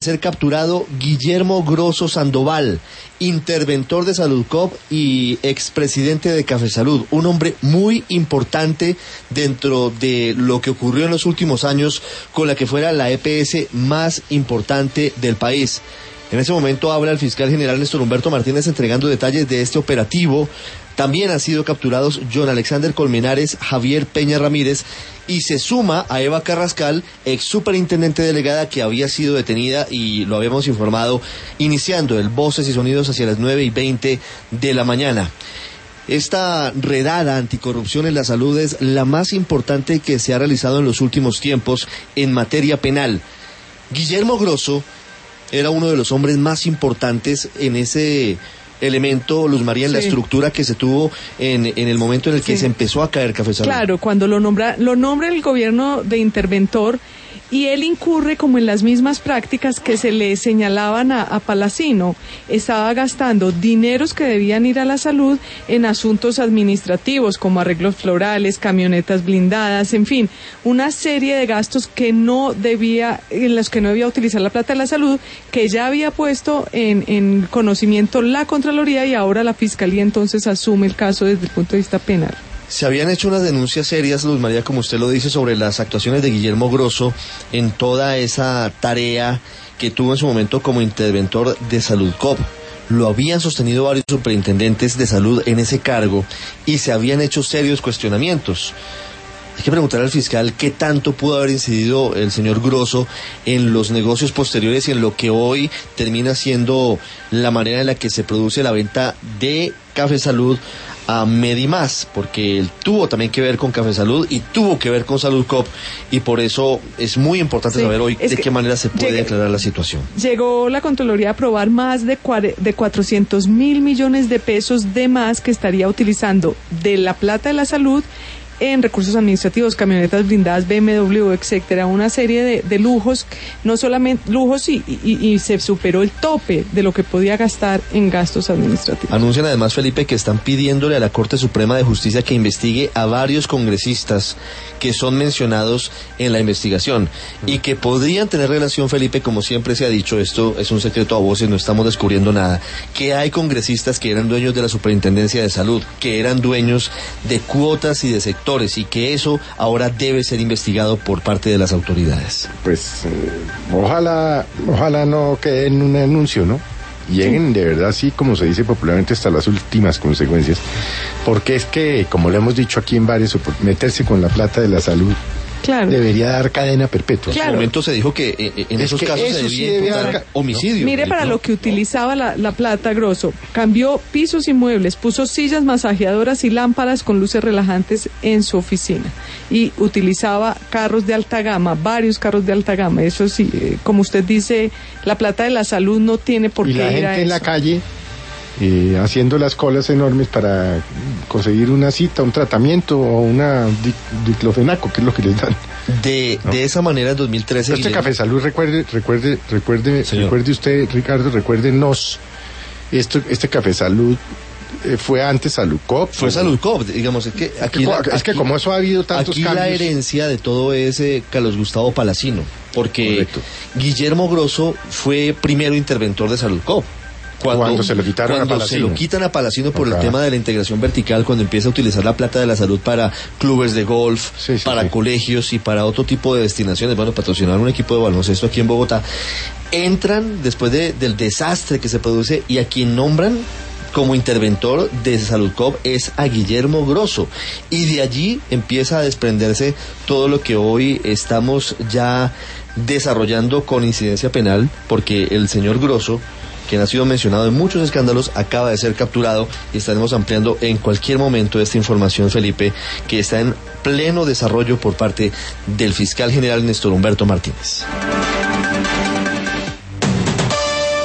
Ser capturado Guillermo Grosso Sandoval, interventor de Saludcop y expresidente de Cafesalud, un hombre muy importante dentro de lo que ocurrió en los últimos años con la que fuera la EPS más importante del país. En ese momento habla el fiscal general Néstor Humberto Martínez entregando detalles de este operativo. También han sido capturados John Alexander Colmenares, Javier Peña Ramírez, y se suma a Eva Carrascal, ex superintendente delegada que había sido detenida, y lo habíamos informado, iniciando el Voces y Sonidos hacia las 9:20 de la mañana. Esta redada anticorrupción en la salud es la más importante que se ha realizado en los últimos tiempos en materia penal. Guillermo Grosso era uno de los hombres más importantes en ese elemento, Luz María, en la estructura que se tuvo en el momento en el que se empezó a caer Cafesalud. Claro, cuando lo nombra el gobierno de interventor, y él incurre como en las mismas prácticas que se le señalaban a Palacino. Estaba gastando dineros que debían ir a la salud en asuntos administrativos como arreglos florales, camionetas blindadas, en fin, una serie de gastos en los que no debía utilizar la plata de la salud, que ya había puesto en conocimiento la Contraloría, y ahora la Fiscalía entonces asume el caso desde el punto de vista penal. Se habían hecho unas denuncias serias, Luz María, como usted lo dice, sobre las actuaciones de Guillermo Grosso en toda esa tarea que tuvo en su momento como interventor de Saludcop. Lo habían sostenido varios superintendentes de salud en ese cargo y se habían hecho serios cuestionamientos. Hay que preguntar al fiscal qué tanto pudo haber incidido el señor Grosso en los negocios posteriores y en lo que hoy termina siendo la manera en la que se produce la venta de Cafesalud a Medimás, porque él tuvo también que ver con Cafesalud y tuvo que ver con Saludcop, y por eso es muy importante saber hoy de qué manera se puede aclarar la situación. Llegó la Contraloría a aprobar más de 400.000 millones de pesos de más que estaría utilizando de la plata de la salud en recursos administrativos, camionetas blindadas, BMW, etcétera, una serie de lujos, no solamente lujos, y se superó el tope de lo que podía gastar en gastos administrativos. Anuncian además, Felipe, que están pidiéndole a la Corte Suprema de Justicia que investigue a varios congresistas que son mencionados en la investigación y que podrían tener relación, Felipe, como siempre se ha dicho, esto es un secreto a voces, no estamos descubriendo nada, que hay congresistas que eran dueños de la Superintendencia de Salud, que eran dueños de cuotas y de sectores, y que eso ahora debe ser investigado por parte de las autoridades. Pues ojalá no quede en un anuncio, ¿no? Lleguen de verdad, así como se dice popularmente, hasta las últimas consecuencias, porque es que, como lo hemos dicho aquí en varios, meterse con la plata de la salud, claro, debería dar cadena perpetua. Claro. En su momento se dijo que en esos casos se debía imputar homicidio. Mire, para lo que utilizaba la plata, Grosso, cambió pisos y muebles, puso sillas masajeadoras y lámparas con luces relajantes en su oficina, y utilizaba carros de alta gama, varios carros de alta gama. Eso sí, como usted dice, la plata de la salud no tiene por qué ir a eso. Y la gente en la calle haciendo las colas enormes para conseguir una cita, un tratamiento o una diclofenaco, que es lo que les dan. De esa manera, en 2013... Cafesalud, recuerde usted, Ricardo, recuérdenos, este Cafesalud fue antes Saludcop. Fue Saludcop, digamos, es que aquí... como eso ha habido tantos aquí cambios... la herencia de todo es Carlos Gustavo Palacino, porque correcto, Guillermo Grosso fue primero interventor de Saludcop. Cuando se lo quitaron a Palacino. Cuando se lo quitan a Palacino por el tema de la integración vertical, cuando empieza a utilizar la plata de la salud para clubes de golf, para colegios y para otro tipo de destinaciones, bueno, patrocinar un equipo de baloncesto aquí en Bogotá, entran después del desastre que se produce, y a quien nombran como interventor de Saludcop es a Guillermo Grosso, y de allí empieza a desprenderse todo lo que hoy estamos ya desarrollando con incidencia penal, porque el señor Grosso, quien ha sido mencionado en muchos escándalos, acaba de ser capturado, y estaremos ampliando en cualquier momento esta información, Felipe, que está en pleno desarrollo por parte del fiscal general Néstor Humberto Martínez.